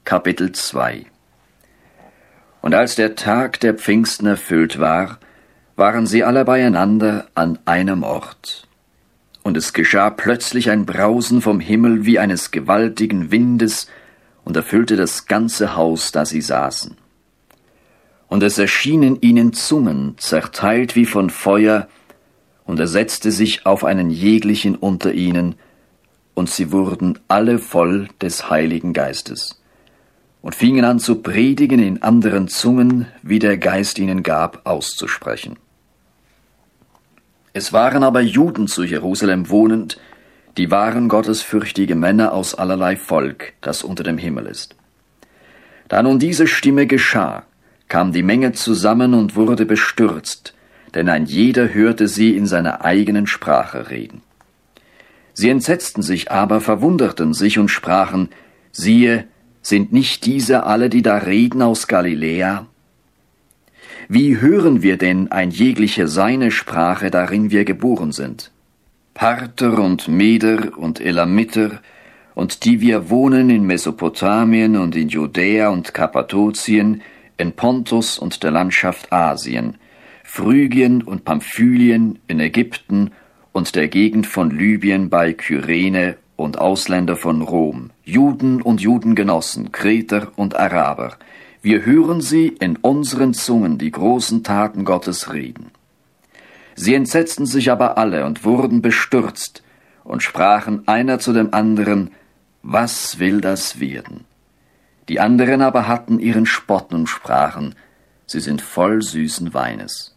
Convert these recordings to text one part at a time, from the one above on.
Kapitel 2. Und als der Tag der Pfingsten erfüllt war, waren sie alle beieinander an einem Ort. Und es geschah plötzlich ein Brausen vom Himmel wie eines gewaltigen Windes und erfüllte das ganze Haus, da sie saßen. Und es erschienen ihnen Zungen, zerteilt wie von Feuer, und er setzte sich auf einen jeglichen unter ihnen, und sie wurden alle voll des Heiligen Geistes, und fingen an zu predigen in anderen Zungen, wie der Geist ihnen gab, auszusprechen. Es waren aber Juden zu Jerusalem wohnend, die waren gottesfürchtige Männer aus allerlei Volk, das unter dem Himmel ist. Da nun diese Stimme geschah, kam die Menge zusammen und wurde bestürzt, denn ein jeder hörte sie in seiner eigenen Sprache reden. Sie entsetzten sich aber, verwunderten sich und sprachen, siehe, sind nicht diese alle, die da reden, aus Galiläa? Wie hören wir denn ein jeglicher seine Sprache, darin wir geboren sind? Parther und Meder und Elamiter, und die wir wohnen in Mesopotamien und in Judäa und Kappadokien, in Pontus und der Landschaft Asien, Phrygien und Pamphylien, in Ägypten und der Gegend von Libyen bei Kyrene und Ausländer von Rom, Juden und Judengenossen, Kreter und Araber, wir hören sie in unseren Zungen die großen Taten Gottes reden. Sie entsetzten sich aber alle und wurden bestürzt und sprachen einer zu dem anderen, was will das werden? Die anderen aber hatten ihren Spott und sprachen, sie sind voll süßen Weines.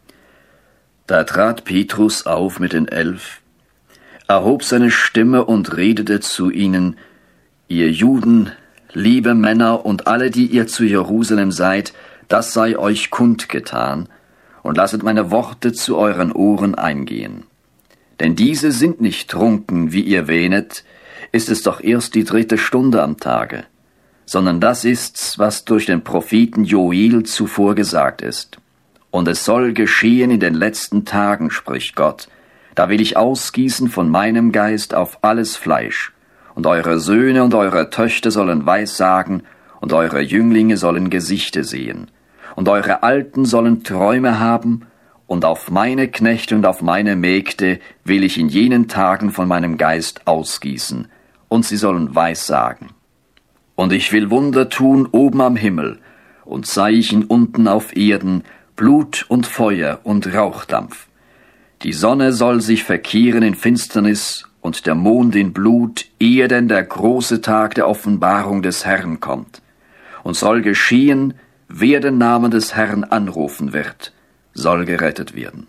Da trat Petrus auf mit den 11, erhob seine Stimme und redete zu ihnen, ihr Juden, liebe Männer und alle, die ihr zu Jerusalem seid, das sei euch kundgetan, und lasset meine Worte zu euren Ohren eingehen. Denn diese sind nicht trunken, wie ihr wähnet, ist es doch erst die 3. Stunde am Tage, sondern das ist's, was durch den Propheten Joel zuvor gesagt ist. Und es soll geschehen in den letzten Tagen, spricht Gott, da will ich ausgießen von meinem Geist auf alles Fleisch, und eure Söhne und eure Töchter sollen Weissagen, und eure Jünglinge sollen Gesichte sehen, und eure Alten sollen Träume haben, und auf meine Knechte und auf meine Mägde will ich in jenen Tagen von meinem Geist ausgießen, und sie sollen Weissagen. Und ich will Wunder tun oben am Himmel, und Zeichen unten auf Erden, Blut und Feuer und Rauchdampf. Die Sonne soll sich verkehren in Finsternis und der Mond in Blut, ehe denn der große Tag der Offenbarung des Herrn kommt. Und soll geschehen, wer den Namen des Herrn anrufen wird, soll gerettet werden.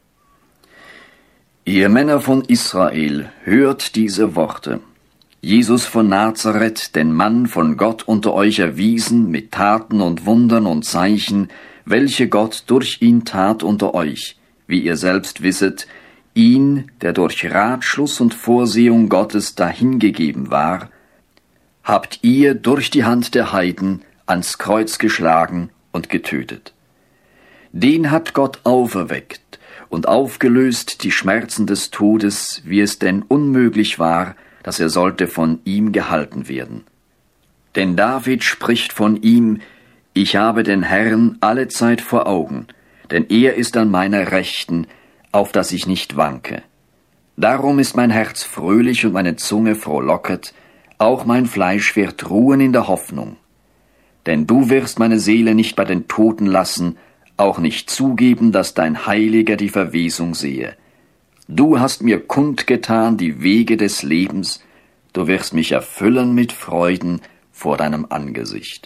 Ihr Männer von Israel, hört diese Worte. Jesus von Nazareth, den Mann von Gott unter euch erwiesen, mit Taten und Wundern und Zeichen, welche Gott durch ihn tat unter euch, wie ihr selbst wisset, ihn, der durch Ratschluss und Vorsehung Gottes dahingegeben war, habt ihr durch die Hand der Heiden ans Kreuz geschlagen und getötet. Den hat Gott auferweckt und aufgelöst die Schmerzen des Todes, wie es denn unmöglich war, dass er sollte von ihm gehalten werden. Denn David spricht von ihm, ich habe den Herrn allezeit vor Augen, denn er ist an meiner Rechten, auf dass ich nicht wanke. Darum ist mein Herz fröhlich und meine Zunge frohlocket, auch mein Fleisch wird ruhen in der Hoffnung. Denn du wirst meine Seele nicht bei den Toten lassen, auch nicht zugeben, dass dein Heiliger die Verwesung sehe. Du hast mir kundgetan die Wege des Lebens, du wirst mich erfüllen mit Freuden vor deinem Angesicht.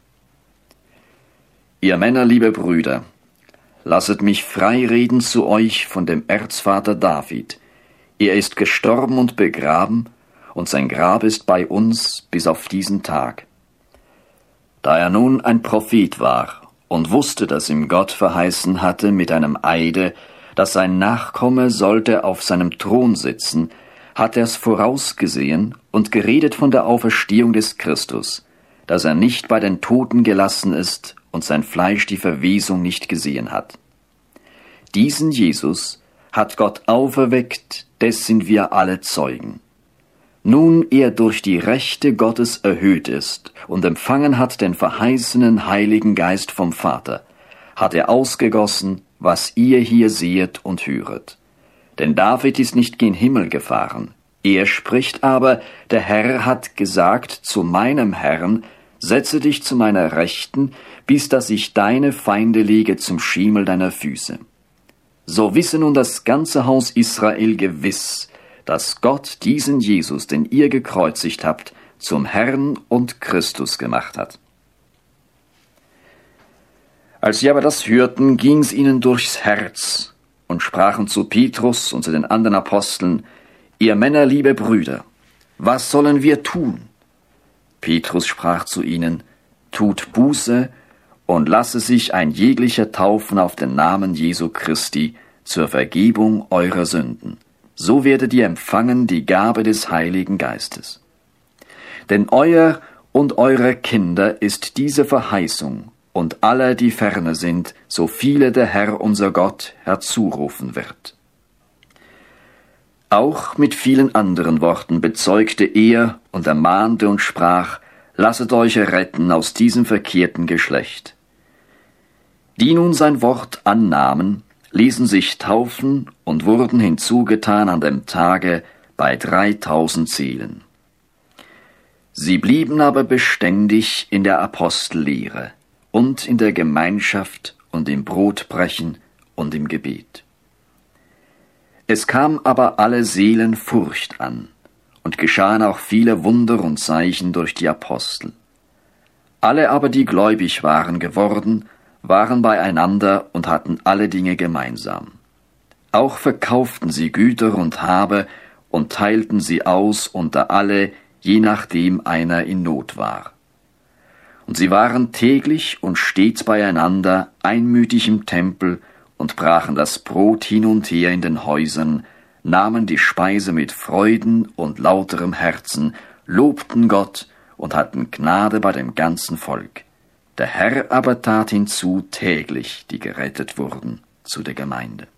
Ihr Männer, liebe Brüder, lasset mich frei reden zu euch von dem Erzvater David. Er ist gestorben und begraben, und sein Grab ist bei uns bis auf diesen Tag. Da er nun ein Prophet war und wusste, dass ihm Gott verheißen hatte mit einem Eide, dass sein Nachkomme sollte auf seinem Thron sitzen, hat er's vorausgesehen und geredet von der Auferstehung des Christus, dass er nicht bei den Toten gelassen ist und sein Fleisch die Verwesung nicht gesehen hat. Diesen Jesus hat Gott auferweckt, des sind wir alle Zeugen. Nun er durch die Rechte Gottes erhöht ist und empfangen hat den verheißenen Heiligen Geist vom Vater, hat er ausgegossen, was ihr hier sehet und höret. Denn David ist nicht gen Himmel gefahren. Er spricht aber, der Herr hat gesagt zu meinem Herrn, setze dich zu meiner Rechten, bis dass ich deine Feinde lege zum Schiemel deiner Füße. So wisse nun das ganze Haus Israel gewiss, dass Gott diesen Jesus, den ihr gekreuzigt habt, zum Herrn und Christus gemacht hat. Als sie aber das hörten, ging's ihnen durchs Herz und sprachen zu Petrus und zu den anderen Aposteln, ihr Männer, liebe Brüder, was sollen wir tun? Petrus sprach zu ihnen, tut Buße und lasse sich ein jeglicher taufen auf den Namen Jesu Christi zur Vergebung eurer Sünden. So werdet ihr empfangen die Gabe des Heiligen Geistes. Denn euer und eurer Kinder ist diese Verheißung und aller, die ferne sind, so viele der Herr unser Gott herzurufen wird. Auch mit vielen anderen Worten bezeugte er und ermahnte und sprach, lasset euch erretten aus diesem verkehrten Geschlecht. Die nun sein Wort annahmen, ließen sich taufen und wurden hinzugetan an dem Tage bei 3000 Seelen. Sie blieben aber beständig in der Apostellehre und in der Gemeinschaft und im Brotbrechen und im Gebet. Es kam aber alle Seelen Furcht an, und geschahen auch viele Wunder und Zeichen durch die Apostel. Alle aber, die gläubig waren geworden, waren beieinander und hatten alle Dinge gemeinsam. Auch verkauften sie Güter und Habe und teilten sie aus unter alle, je nachdem einer in Not war. Und sie waren täglich und stets beieinander, einmütig im Tempel, und brachen das Brot hin und her in den Häusern, nahmen die Speise mit Freuden und lauterem Herzen, lobten Gott und hatten Gnade bei dem ganzen Volk. Der Herr aber tat hinzu täglich, die gerettet wurden, zu der Gemeinde.